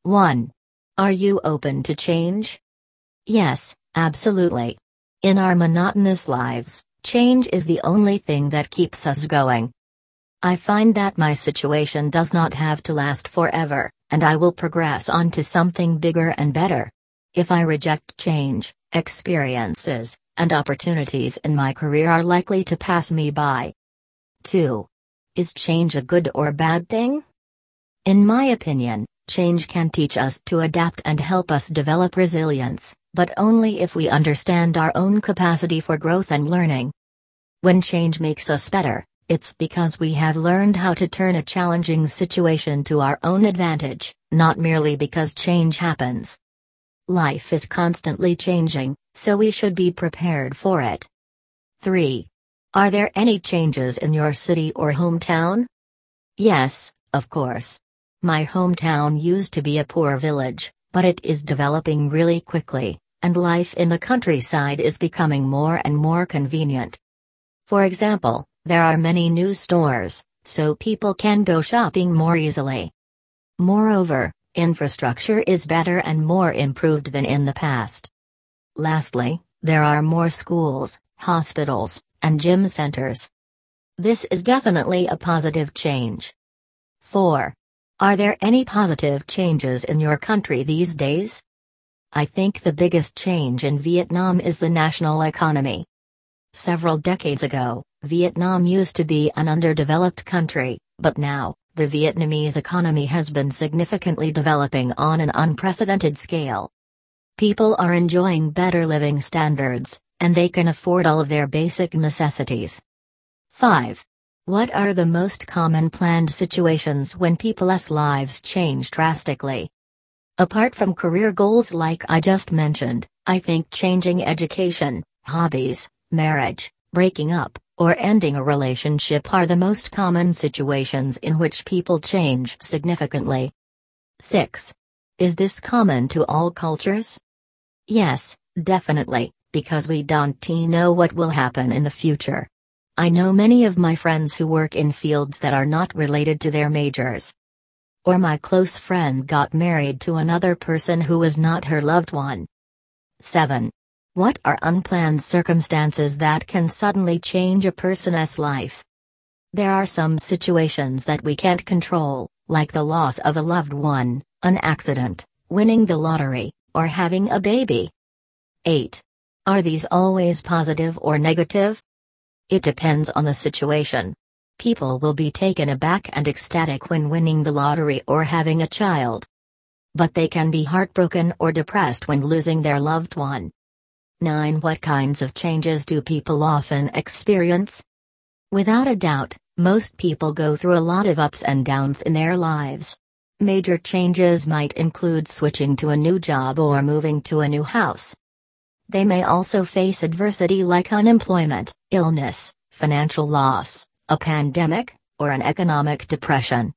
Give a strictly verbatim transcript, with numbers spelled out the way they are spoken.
one. Are you open to change? Yes, absolutely. In our monotonous lives, change is the only thing that keeps us going. I find that my situation does not have to last forever, and I will progress on to something bigger and better. If I reject change, experiences and opportunities in my career are likely to pass me by. two. Is change a good or bad thing? In my opinion, change can teach us to adapt and help us develop resilience, but only if we understand our own capacity for growth and learning. When change makes us better, it's because we have learned how to turn a challenging situation to our own advantage, not merely because change happens. Life is constantly changing, so we should be prepared for it. three. Are there any changes in your city or hometown? Yes, of course. My hometown used to be a poor village, but it is developing really quickly, and life in the countryside is becoming more and more convenient. For example, there are many new stores, so people can go shopping more easily. Moreover, infrastructure is better and more improved than in the past. Lastly, there are more schools, hospitals, and gym centers. This is definitely a positive change. four. Are there any positive changes in your country these days? I think the biggest change in Vietnam is the national economy. Several decades ago, Vietnam used to be an underdeveloped country, but now, the Vietnamese economy has been significantly developing on an unprecedented scale. People are enjoying better living standards, and they can afford all of their basic necessities. five. What are the most common planned situations when people's lives change drastically? Apart from career goals like I just mentioned, I think changing education, hobbies, marriage, breaking up, or ending a relationship are the most common situations in which people change significantly. six. Is this common to all cultures? Yes, definitely, because we don't know what will happen in the future. I know many of my friends who work in fields that are not related to their majors. Or my close friend got married to another person who was not her loved one. seven. What are unplanned circumstances that can suddenly change a person's life? There are some situations that we can't control, like the loss of a loved one, an accident, winning the lottery, or having a baby. eight. Are these always positive or negative? It depends on the situation. People will be taken aback and ecstatic when winning the lottery or having a child. But they can be heartbroken or depressed when losing their loved one. nine. What kinds of changes do people often experience? Without a doubt, most people go through a lot of ups and downs in their lives. Major changes might include switching to a new job or moving to a new house. They may also face adversity like unemployment, illness, financial loss, a pandemic, or an economic depression.